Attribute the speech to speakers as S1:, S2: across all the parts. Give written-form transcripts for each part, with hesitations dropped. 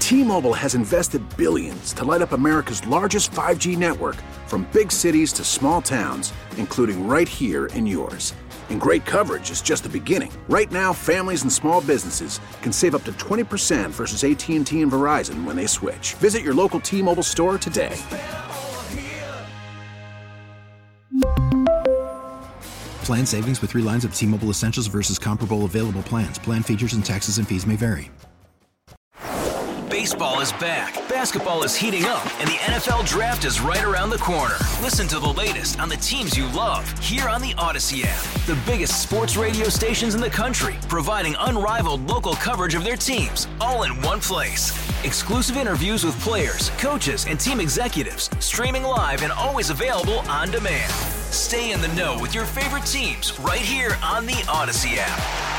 S1: T-Mobile has invested billions to light up America's largest 5G network, from big cities to small towns, including right here in yours. And great coverage is just the beginning. Right now, families and small businesses can save up to 20% versus AT&T and Verizon when they switch. Visit your local T-Mobile store today.
S2: Plan savings with 3 lines of T-Mobile Essentials versus comparable available plans. Plan features and taxes and fees may vary.
S3: Baseball is back, basketball is heating up, and the NFL Draft is right around the corner. Listen to the latest on the teams you love here on the Odyssey app. The biggest sports radio stations in the country, providing unrivaled local coverage of their teams, all in one place. Exclusive interviews with players, coaches, and team executives, streaming live and always available on demand. Stay in the know with your favorite teams right here on the Odyssey app.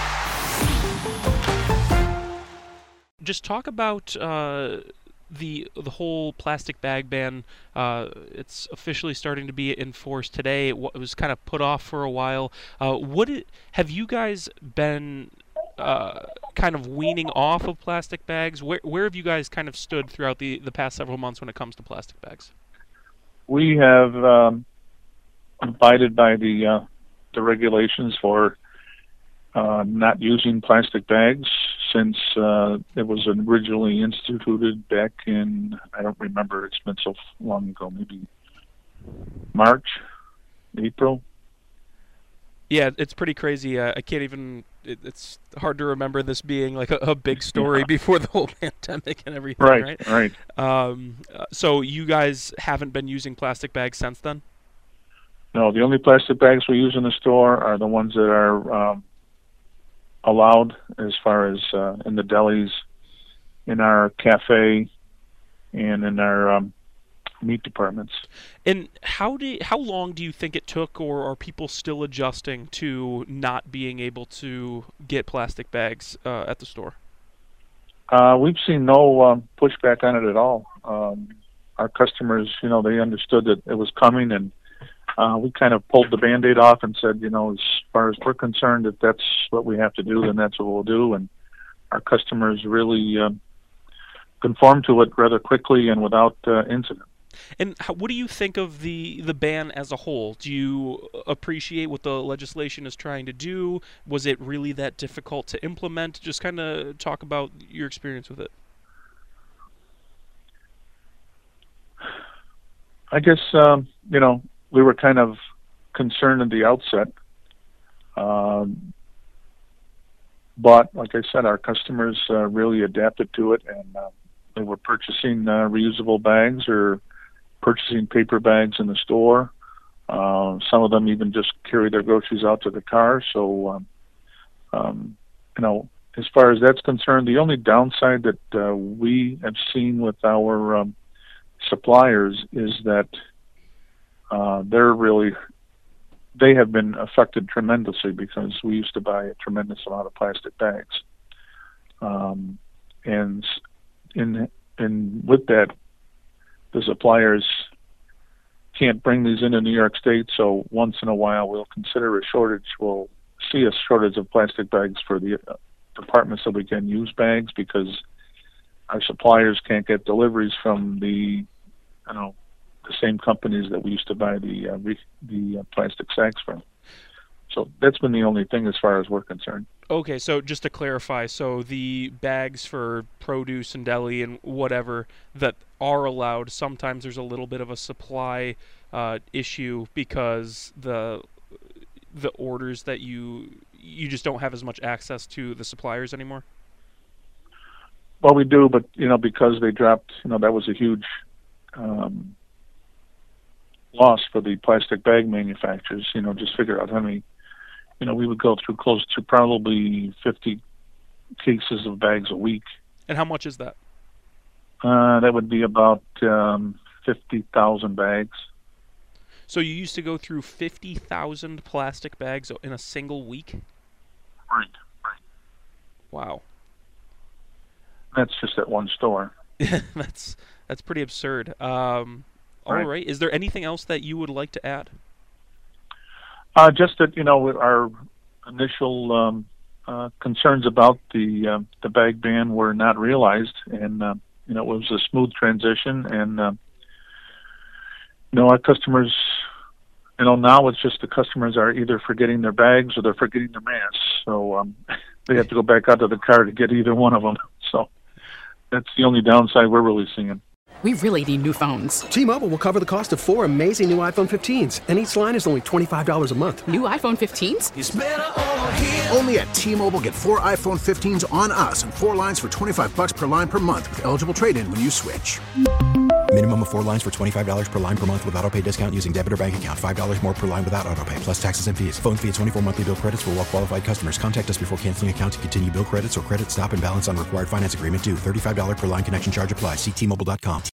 S4: Just talk about the whole plastic bag ban. It's officially starting to be enforced today. It was kind of put off for a while. Have you guys been kind of weaning off of plastic bags? Where have you guys kind of stood throughout the past several months when it comes to plastic bags?
S5: We have abided by the regulations for not using plastic bags since it was originally instituted back in, I don't remember, it's been so long ago, maybe March, April.
S4: Yeah, it's pretty crazy. I can't even, it's hard to remember this being like a big story before the whole pandemic and everything, right? So you guys haven't been using plastic bags since then?
S5: No, the only plastic bags we use in the store are the ones that are allowed as far as in the delis, in our cafe, and in our meat departments.
S4: And how long do you think it took, or are people still adjusting to not being able to get plastic bags at the store?
S5: We've seen no pushback on it at all. Our customers, they understood that it was coming, and we kind of pulled the Band-Aid off and said, as far as we're concerned, if that's what we have to do, then that's what we'll do. And our customers really conformed to it rather quickly and without incident.
S4: And what do you think of the ban as a whole? Do you appreciate what the legislation is trying to do? Was it really that difficult to implement? Just kind of talk about your experience with it.
S5: I guess, we were kind of concerned at the outset. But like I said, our customers really adapted to it, and they were purchasing reusable bags or purchasing paper bags in the store. Some of them even just carry their groceries out to the car. So, as far as that's concerned, the only downside that we have seen with our suppliers is that they have been affected tremendously because we used to buy a tremendous amount of plastic bags. And with that, the suppliers can't bring these into New York State, so once in a while we'll consider a shortage. We'll see a shortage of plastic bags for the departments that we can use bags because our suppliers can't get deliveries from the same companies that we used to buy the plastic sacks from. So that's been the only thing as far as we're concerned.
S4: Okay, so just to clarify, so the bags for produce and deli and whatever that are allowed, sometimes there's a little bit of a supply issue because the orders that you just don't have as much access to the suppliers anymore?
S5: Well, we do, but, because they dropped, that was a huge loss for the plastic bag manufacturers. Just figure out how many, we would go through close to probably 50 cases of bags a week.
S4: And how much is that?
S5: That would be about 50,000 bags.
S4: So you used to go through 50,000 plastic bags in a single week?
S5: Right.
S4: Wow.
S5: That's just at one store.
S4: That's pretty absurd. All right. Is there anything else that you would like to add?
S5: Just that, our initial concerns about the bag ban were not realized, and it was a smooth transition. And our customers, now it's just the customers are either forgetting their bags or they're forgetting their masks. So they have to go back out to the car to get either one of them. So that's the only downside we're really seeing.
S6: We really need new phones.
S7: T-Mobile will cover the cost of 4 amazing new iPhone 15s, and each line is only $25 a month.
S6: New iPhone 15s?
S1: It's better over here. Only at T-Mobile, get 4 iPhone 15s on us and 4 lines for $25 per line per month with eligible trade-in when you switch.
S2: Minimum of 4 lines for $25 per line per month with autopay discount using debit or bank account. $5 more per line without autopay, plus taxes and fees. Phone fee at 24 monthly bill credits for well-qualified customers. Contact us before canceling account to continue bill credits or credit stop and balance on required finance agreement due. $35 per line connection charge applies. See T-Mobile.com.